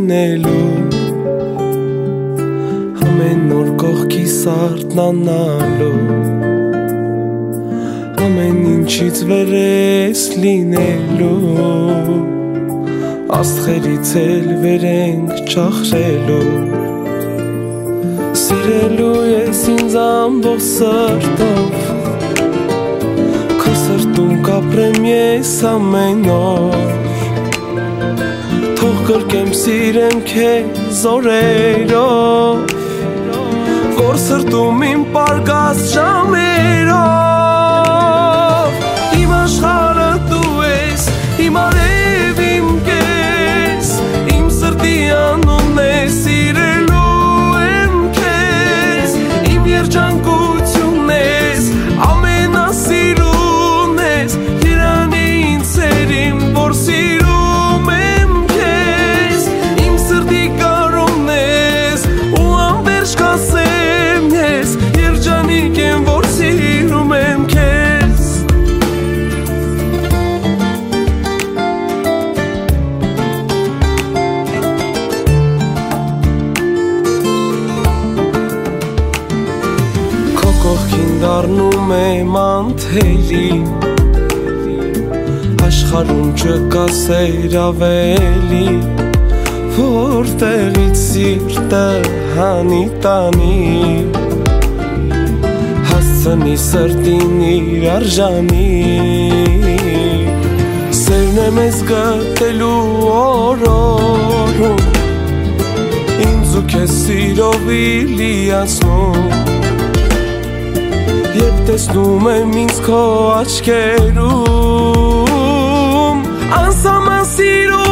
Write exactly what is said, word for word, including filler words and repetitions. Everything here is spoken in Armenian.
լինելու ամեն օր կողքիս արթնանալու ամեն ինչից վեր ես լինելու աստղերից էլ վեր ենք ճախրելու սիրելու ես ինձ ամբողջ սրտով քո սրտում կապրեմ ես ամեն օր թող կրկեմ սիրեմ քեզ օրերով որ սրտում իմ պարգած ժամերով իմ աշխարհը դու ես իմ արև իմ կես իմ սրտի անունն է սիրելու եմ քեզ իմ երջանկությունն ես ամենասիրուն ես Երանի ինձ սերիմ որ սիրում եմ քեզ իմ սրտի կարումն ես ու անվերջ կասեմ ես երջանիկ եմ որ սիրում եմ քեզ քո կողքին դառնում եմ անթելի աշխարհում չկա սեր ավելի որտեղից սիրտը հանի տանի հասցնի սրտին իր արժանի սերն է մեզ գտելու օրորում ինձ ու քեզ սիրով իլիացնում երբ տեսնում եմ ինձ քո աչքերում անսահման սիրո